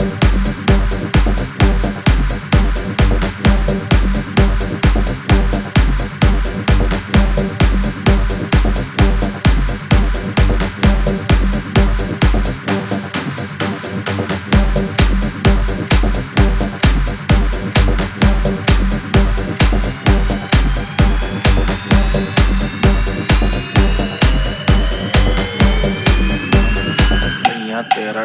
तेरा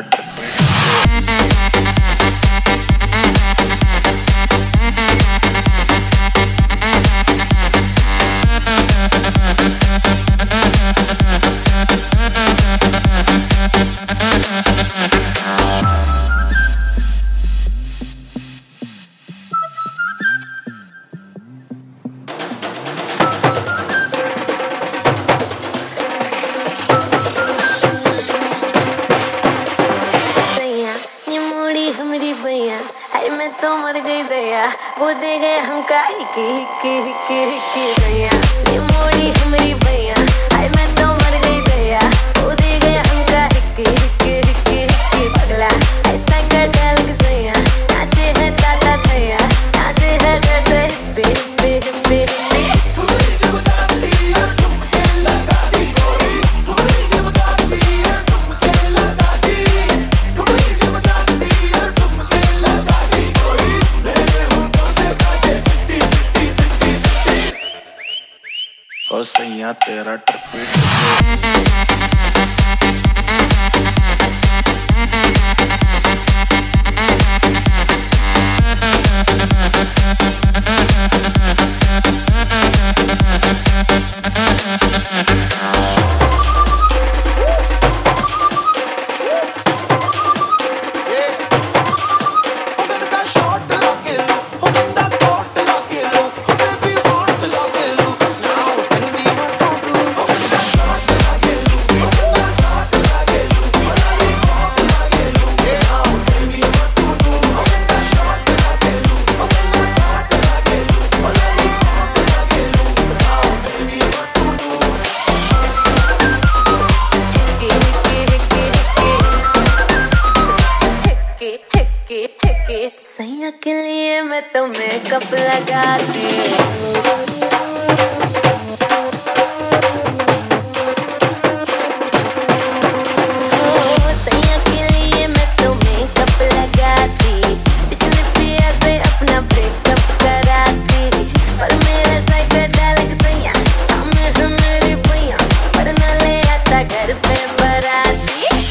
मैं तो मर गई दया, वो दे गए हमका हिकी दया। ये मोड़ी हमारी भैया, हाय मैं तो मर गई दया, वो दे गए हमका हिकी पगला। ऐसा कर डाल के सैया, नाचे है ताता भैया, नाचे है जैसे हिप्पी। और सैया तेरा टप्पी सैया के लिए मैं तो मेकअप लगाती सैया के लिए मैं तो मेकअप लगाती, पिछले पिया से अपना ब्रेकअप कराती। पर मेरा साइकिल डाल के सैया, हम है मेरी भैया, पर न ले आता घर पे बराती।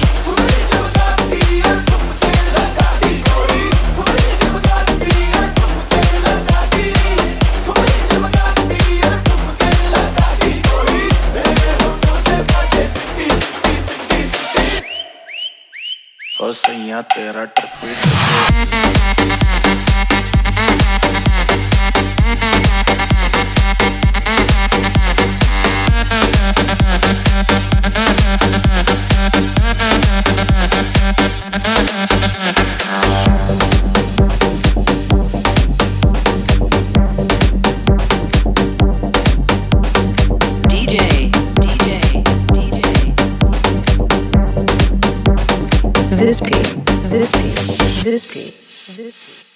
और सैया तेरा टप्पी This P.